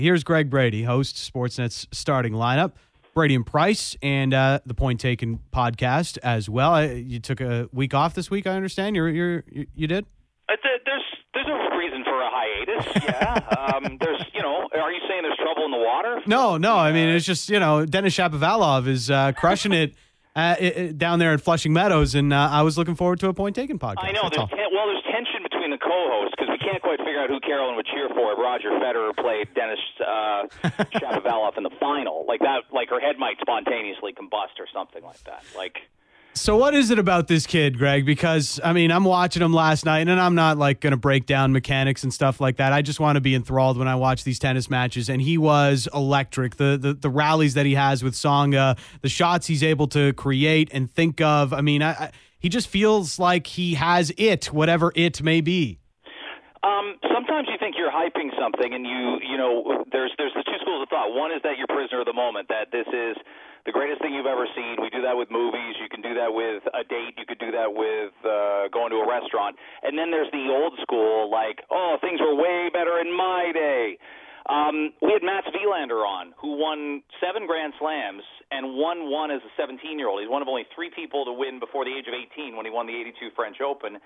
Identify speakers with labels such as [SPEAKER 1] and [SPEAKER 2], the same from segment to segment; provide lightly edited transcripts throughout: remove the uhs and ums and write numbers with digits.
[SPEAKER 1] Here's Greg Brady, host, Sportsnet's starting lineup. Brady and Price, and the Point Taken podcast as well. You took a week off this week, I understand. You did?
[SPEAKER 2] There's a reason for a hiatus. Yeah. Are you saying there's trouble in the water?
[SPEAKER 1] No. I mean, it's just Denis Shapovalov is crushing it. Down there at Flushing Meadows, and I was looking forward to a Point Taken podcast.
[SPEAKER 2] I know. There's tension between the co-hosts because we can't quite figure out who Carolyn would cheer for if Roger Federer played Denis Shapovalov in the final. Like that, like her head might spontaneously combust or something like that.
[SPEAKER 1] So what is it about this kid, Greg? Because, I mean, I'm watching him last night, and I'm not, going to break down mechanics and stuff like that. I just want to be enthralled when I watch these tennis matches, and he was electric. The rallies that he has with Tsonga, the shots he's able to create and think of. I mean, he just feels like he has it, whatever it may be.
[SPEAKER 2] Sometimes you think you're hyping something, and there's the two schools of thought. One is that you're prisoner of the moment, that this is the greatest thing you've ever seen. We do that with movies. You can do that with a date. You could do that with going to a restaurant. And then there's the old school, things were way better in my day. We had Mats Wilander on, who won 7 Grand Slams and won one as a 17-year-old. He's one of only 3 people to win before the age of 18 when he won the 82 French Open.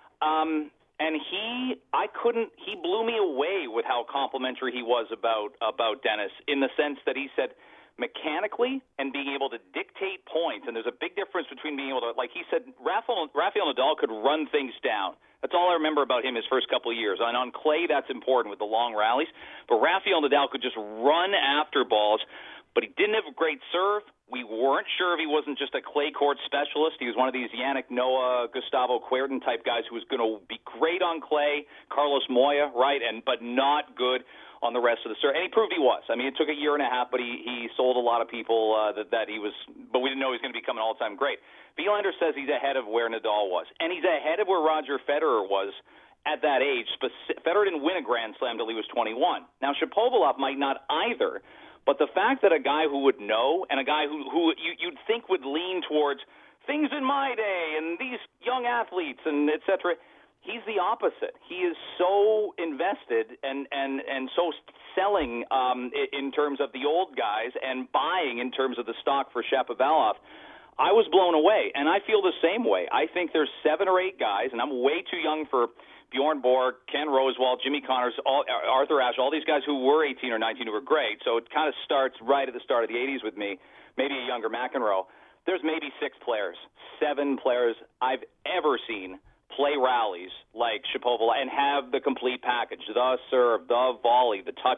[SPEAKER 2] And he blew me away with how complimentary he was about Denis, in the sense that he said, mechanically and being able to dictate points, and there's a big difference between being able to, like he said, Rafael Nadal could run things down. That's all I remember about him his first couple of years. And on clay, that's important with the long rallies. But Rafael Nadal could just run after balls, but he didn't have a great serve. We weren't sure if he wasn't just a clay court specialist. He was one of these Yannick Noah, Gustavo Kuerten type guys who was going to be great on clay, Carlos Moya, right, but not good on the rest of the circuit. And he proved he was. I mean, it took a year and a half, but he sold a lot of people that he was, but we didn't know he was going to become an all-time great. Wilander says he's ahead of where Nadal was, and he's ahead of where Roger Federer was at that age. Federer didn't win a Grand Slam till he was 21. Now, Shapovalov might not either, but the fact that a guy who would know and a guy who you'd think would lean towards things in my day and these young athletes and et cetera, he's the opposite. He is so invested and so selling in terms of the old guys and buying in terms of the stock for Shapovalov. I was blown away, and I feel the same way. I think there's 7 or 8 guys, and I'm way too young for Bjorn Borg, Ken Rosewall, Jimmy Connors, Arthur Ashe, all these guys who were 18 or 19 who were great. So it kind of starts right at the start of the 80s with me, maybe a younger McEnroe. There's maybe 6 players, 7 players I've ever seen play rallies like Shapovalov and have the complete package, the serve, the volley, the touch,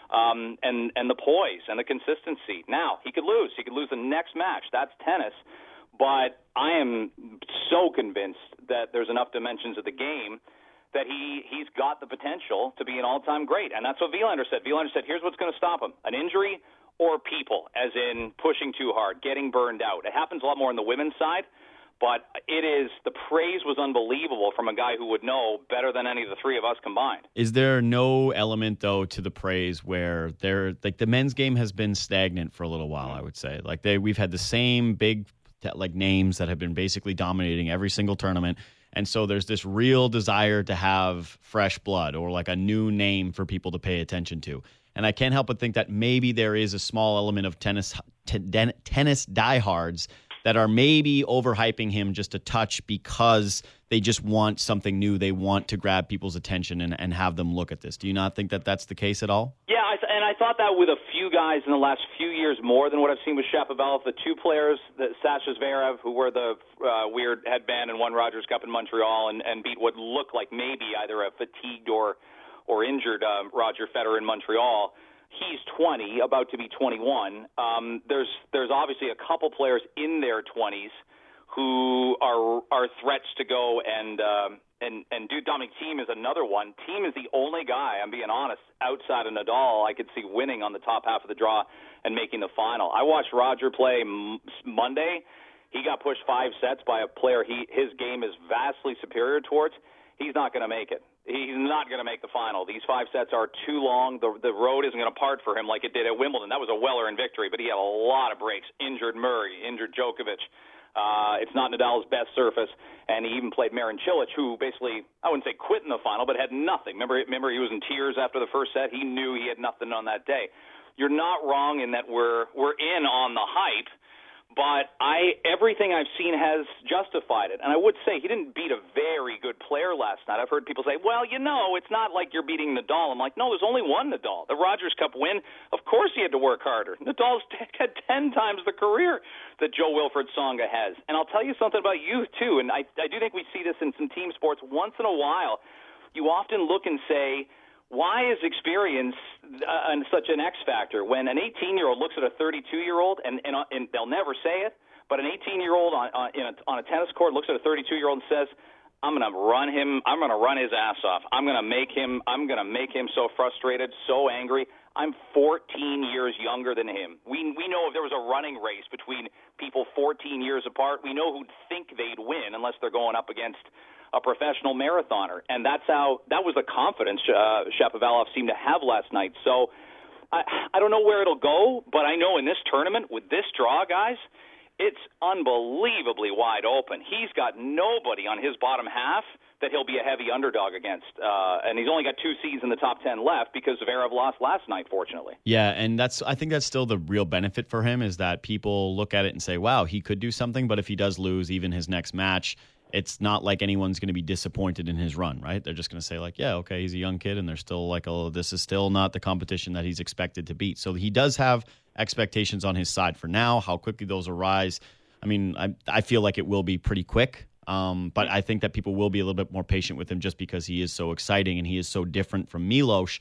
[SPEAKER 2] and the poise and the consistency. Now, he could lose. He could lose the next match. That's tennis. But I am so convinced that there's enough dimensions of the game that he's got the potential to be an all-time great. And that's what Wilander said. Wilander said, here's what's going to stop him, an injury or people, as in pushing too hard, getting burned out. It happens a lot more on the women's side. But the praise was unbelievable from a guy who would know better than any of the 3 of us combined.
[SPEAKER 3] Is there no element, though, to the praise where the men's game has been stagnant for a little while, I would say. We've had the same big names that have been basically dominating every single tournament. And so there's this real desire to have fresh blood or a new name for people to pay attention to. And I can't help but think that maybe there is a small element of tennis diehards that are maybe overhyping him just a touch because they just want something new. They want to grab people's attention and have them look at this. Do you not think that that's the case at all?
[SPEAKER 2] Yeah, and I thought that with a few guys in the last few years more than what I've seen with Shapovalov. The 2 players, Sasha Zverev, who wore the weird headband and won Rogers Cup in Montreal and beat what looked like maybe either a fatigued or injured Roger Federer in Montreal. He's 20, about to be 21. There's obviously a couple players in their 20s who are threats to go and do. Dominic Thiem is another one. Thiem is the only guy, I'm being honest, outside of Nadal I could see winning on the top half of the draw and making the final. I watched Roger play Monday. He got pushed 5 sets by a player his game is vastly superior towards. He's not going to make it. He's not going to make the final. These 5 sets are too long. The road isn't going to part for him like it did at Wimbledon. That was a well-earned victory, but he had a lot of breaks. Injured Murray, injured Djokovic. It's not Nadal's best surface, and he even played Marin Cilic, who basically, I wouldn't say quit in the final, but had nothing. Remember he was in tears after the first set. He knew he had nothing on that day. You're not wrong in that we're in on the hype, but everything I've seen has justified it. And I would say he didn't beat a very good player last night. I've heard people say, well, it's not like you're beating Nadal. I'm like, no, there's only one Nadal. The Rogers Cup win, of course he had to work harder. Nadal's had 10 times the career that Joe-Wilfried Tsonga has. And I'll tell you something about youth, too, and I do think we see this in some team sports once in a while. You often look and say, why is experience such an X factor? When an 18-year-old looks at a 32-year-old, and they'll never say it, but an 18-year-old on a tennis court looks at a 32-year-old and says, I'm going to run his ass off. I'm going to make him so frustrated, so angry. I'm 14 years younger than him. We know if there was a running race between people 14 years apart, we know who'd think they'd win unless they're going up against a professional marathoner, and that was the confidence Shapovalov seemed to have last night. So I don't know where it'll go, but I know in this tournament with this draw, guys, it's unbelievably wide open. He's got nobody on his bottom half that he'll be a heavy underdog against, and he's only got 2 seeds in the top 10 left because Zverev lost last night, fortunately.
[SPEAKER 3] Yeah, and I think that's still the real benefit for him is that people look at it and say, wow, he could do something, but if he does lose even his next match, it's not like anyone's going to be disappointed in his run, right? They're just going to say like, yeah, okay, he's a young kid, and they're still like, oh, this is still not the competition that he's expected to beat. So he does have expectations on his side for now. How quickly those arise, I mean, I feel like it will be pretty quick, but I think that people will be a little bit more patient with him just because he is so exciting and he is so different from Milos,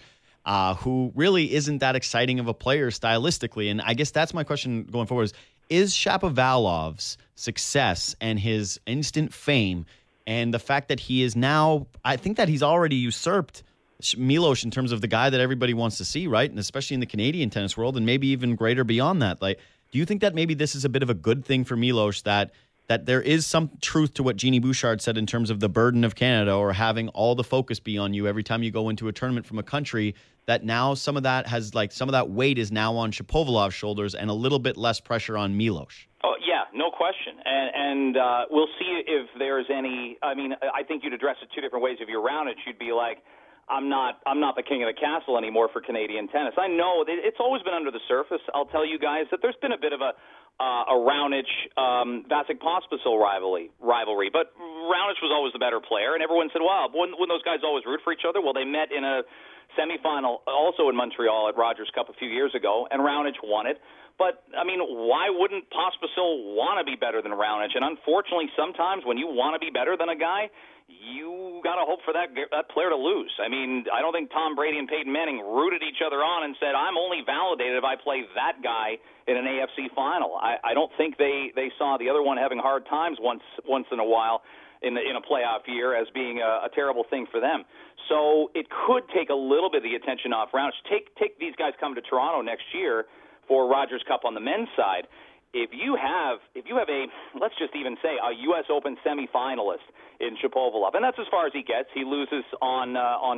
[SPEAKER 3] who really isn't that exciting of a player stylistically. And I guess that's my question going forward is Shapovalov's success and his instant fame and the fact that he is now, I think that he's already usurped Milos in terms of the guy that everybody wants to see, right? And especially in the Canadian tennis world and maybe even greater beyond that. Like, do you think that maybe this is a bit of a good thing for Milos that there is some truth to what Jeannie Bouchard said in terms of the burden of Canada or having all the focus be on you every time you go into a tournament from a country, that now some of that weight is now on Shapovalov's shoulders and a little bit less pressure on Milos?
[SPEAKER 2] Oh, yeah, no question. And we'll see if there's any, I mean, I think you'd address it 2 different ways. If you're Raonic, you'd be like, I'm not the king of the castle anymore for Canadian tennis. I know it's always been under the surface. I'll tell you guys that there's been a bit of a Raonic Vasek Pospisil rivalry, but Raonic was always the better player, and everyone said, "Wow, wouldn't those guys always root for each other?" Well, they met in a semifinal, also in Montreal at Rogers Cup a few years ago, and Raonic won it. But I mean, why wouldn't Pospisil want to be better than Raonic? And unfortunately, sometimes when you want to be better than a guy, you got to hope for that player to lose. I mean, I don't think Tom Brady and Peyton Manning rooted each other on and said, I'm only validated if I play that guy in an AFC final. I don't think they saw the other one having hard times once in a while in a playoff year as being a terrible thing for them. So it could take a little bit of the attention off Raonic. Take these guys come to Toronto next year for Rogers Cup on the men's side. If you have a, let's just even say, a U.S. Open semifinalist in Shapovalov, and that's as far as he gets. He loses on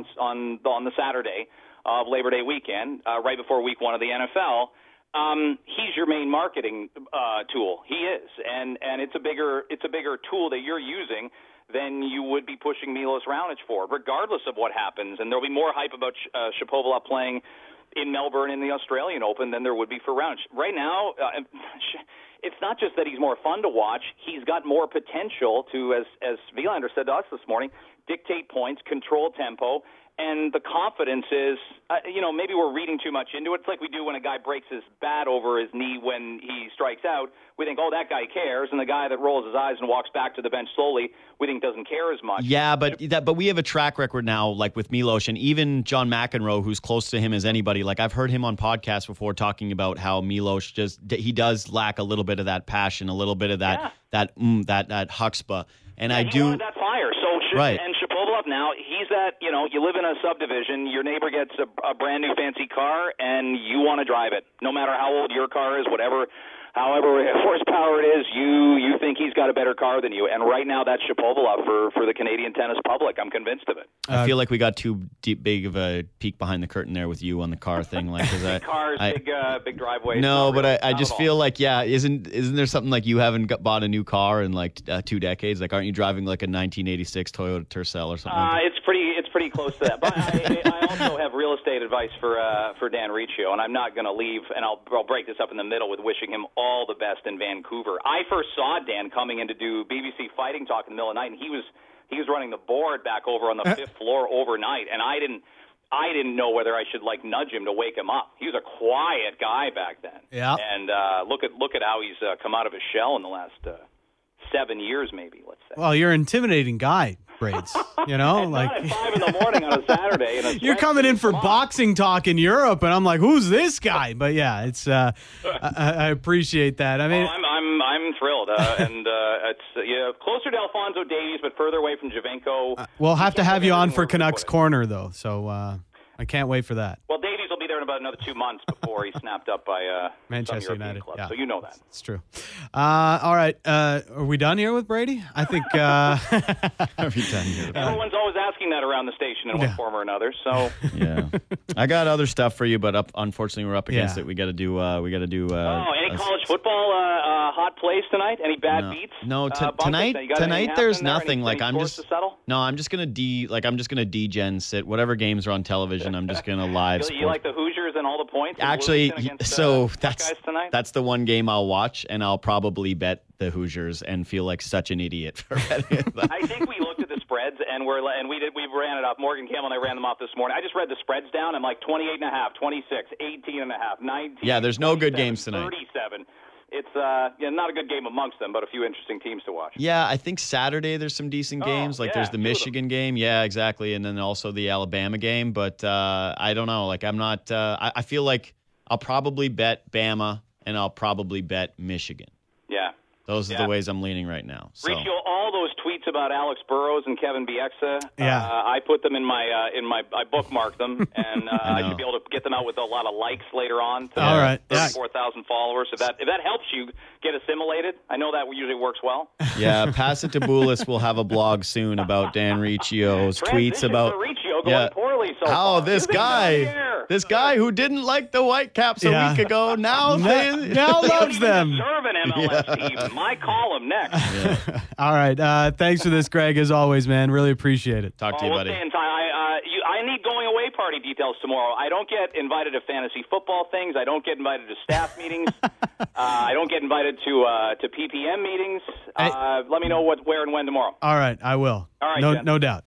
[SPEAKER 2] the Saturday of Labor Day weekend, right before Week 1 of the NFL. He's your main marketing tool. He is, and it's a bigger tool that you're using than you would be pushing Milos Raonic for, regardless of what happens. And there'll be more hype about Shapovalov playing in Melbourne in the Australian Open than there would be for Raonic. Right now, it's not just that he's more fun to watch. He's got more potential to, as Wilander said to us this morning, dictate points, control tempo, and the confidence is, maybe we're reading too much into it. It's like we do when a guy breaks his bat over his knee when he strikes out. We think, oh, that guy cares, and the guy that rolls his eyes and walks back to the bench slowly, we think doesn't care as much.
[SPEAKER 3] Yeah, but we have a track record now, like with Milos, and even John McEnroe, who's close to him as anybody. Like I've heard him on podcasts before talking about how Milos he does lack a little bit of that passion, a little bit of that chutzpah, and
[SPEAKER 2] yeah, he wanted that fire. So
[SPEAKER 3] right.
[SPEAKER 2] And Shapovalov now, he's that, you live in a subdivision, your neighbor gets a brand new fancy car, and you want to drive it, no matter how old your car is, whatever however horsepower it is, you think he's got a better car than you. And right now, that's Shapovalov for the Canadian tennis public. I'm convinced of it.
[SPEAKER 3] I feel like we got too big of a peek behind the curtain there with you on the car thing. Like,
[SPEAKER 2] big cars, big driveways.
[SPEAKER 3] No, but
[SPEAKER 2] really,
[SPEAKER 3] I just feel like, isn't there something like you haven't bought a new car in like 2 decades? Like, aren't you driving like a 1986 Toyota Tercel or something?
[SPEAKER 2] It's pretty close to that. But I also have real estate advice for Dan Riccio, and I'm not going to leave, and I'll break this up in the middle with wishing him all the best in Vancouver. I first saw Dan coming in to do BBC Fighting Talk in the middle of the night, and he was running the board back over on the 5th floor overnight, and I didn't know whether I should like nudge him to wake him up. He was a quiet guy back then.
[SPEAKER 1] Yeah.
[SPEAKER 2] And look at how he's come out of his shell in the last 7 years, maybe. Let's say.
[SPEAKER 1] Well, you're an intimidating guy, Braids. You know,
[SPEAKER 2] like at 5 in the morning on a Saturday.
[SPEAKER 1] You're coming in for boxing talk in Europe, and I'm like, who's this guy? But yeah, it's I appreciate that. I mean,
[SPEAKER 2] I'm thrilled, and it's closer to Alphonso Davies, but further away from Javenko.
[SPEAKER 1] We'll have to have you on for Canucks Corner, though. So I can't wait for that.
[SPEAKER 2] Well, Davies will be there in about another 2 months before he's snapped up by
[SPEAKER 1] Manchester United
[SPEAKER 2] club,
[SPEAKER 1] yeah.
[SPEAKER 2] So you know that.
[SPEAKER 1] It's true. All right. Are we done here with Brady? I think.
[SPEAKER 3] Are we done here?
[SPEAKER 2] Everyone's always asking that around the station in one form or another. So
[SPEAKER 3] yeah, I got other stuff for you, but unfortunately we're up against it. We got to do.
[SPEAKER 2] Any college football hot plays tonight? Any bad beats?
[SPEAKER 3] No, tonight there's nothing. Like I'm just gonna degen sit whatever games are on television. I'm just gonna live.
[SPEAKER 2] You like the Hoosiers and all the points?
[SPEAKER 3] Actually, so
[SPEAKER 2] tonight?
[SPEAKER 3] that's the one game I'll watch, and I'll probably bet the Hoosiers and feel like such an idiot for betting it.
[SPEAKER 2] I think we looked at the spreads and we ran it off. Morgan Campbell and I ran them off this morning. I just read the spreads down. I'm like 28.5, 26, 18.5, 19.
[SPEAKER 3] Yeah, there's no good games tonight.
[SPEAKER 2] 37. It's not a good game amongst them, but a few interesting teams to watch.
[SPEAKER 3] Yeah, I think Saturday there's some decent games. Like there's the Michigan game. Yeah, exactly. And then also the Alabama game. But I don't know. Like I'm not I feel like I'll probably bet Bama and I'll probably bet Michigan.
[SPEAKER 2] Yeah.
[SPEAKER 3] Those are the ways I'm leaning right now. So.
[SPEAKER 2] Riccio, all those tweets about Alex Burrows and Kevin Bieksa,
[SPEAKER 1] I
[SPEAKER 2] put them in my I bookmarked them, and I should be able to get them out with a lot of likes later on. To
[SPEAKER 1] all right,
[SPEAKER 2] 34,000 followers. If that helps you get assimilated, I know that usually works well.
[SPEAKER 3] Yeah, pass it to Boulis. We'll have a blog soon about Dan Riccio's tweets about
[SPEAKER 2] Riccio going poorly so
[SPEAKER 3] how
[SPEAKER 2] far.
[SPEAKER 3] this guy who didn't like the Whitecaps a week ago now
[SPEAKER 2] loves them. Serve an MLS team. My column next.
[SPEAKER 3] Yeah.
[SPEAKER 1] All right. Thanks for this, Greg, as always, man. Really appreciate it.
[SPEAKER 3] Talk to you, buddy.
[SPEAKER 2] We'll stay in time. I need going away party details tomorrow. I don't get invited to fantasy football things. I don't get invited to staff meetings. I don't get invited to PPM meetings. Let me know where and when tomorrow.
[SPEAKER 1] All right. I will.
[SPEAKER 2] All right,
[SPEAKER 1] no doubt.